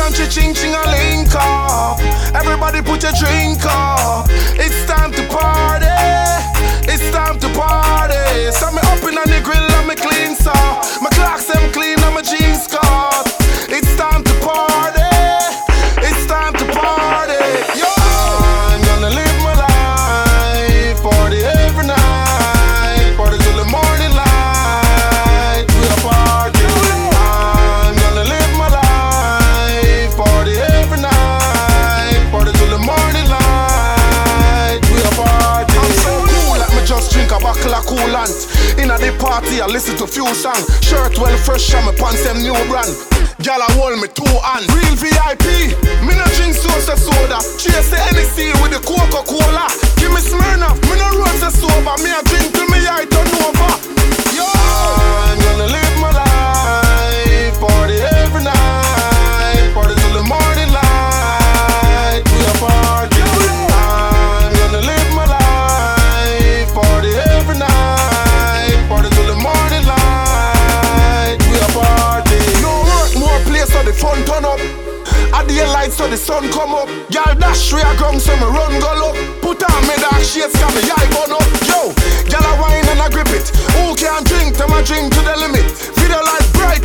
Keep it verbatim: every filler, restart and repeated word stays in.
and ching ching a link up. Everybody put your drink up. It's time to party. It's time to party. So me up in on the grill and me clean so. My clocks them clean and my jeans cut. It's time to party. It's time to party. Yo, I'm gonna live my life. Party every night. Party till the morning light. We a party. I'm gonna live my life. Party every night. Party till the morning light. We a party. I'm so cool, let me just drink a bottle of coolant. In a the party, I listen to few songs. Shirt well fresh and my pants them new brand. Girl, I hold me two hands. Real V I P. Me no drink soda soda. Chase the Hennessy with the Coca-Cola. Give me Smirnoff. Me no rose sober. Me a drink till me eye turn over. Yo, I'm gonna live my life. Party every night. Party till the morning light. We a party. I'm gonna live my life. Party every night. Party till the morning light. We a party. No work, more place so the fun turn up. At the lights so the sun come up. Y'all dash three a ground so me run go up. Put on me dark shades cause me eye burn up. Yo, y'all a wine and a grip it. Who can drink them a drink to the limit. Video like bright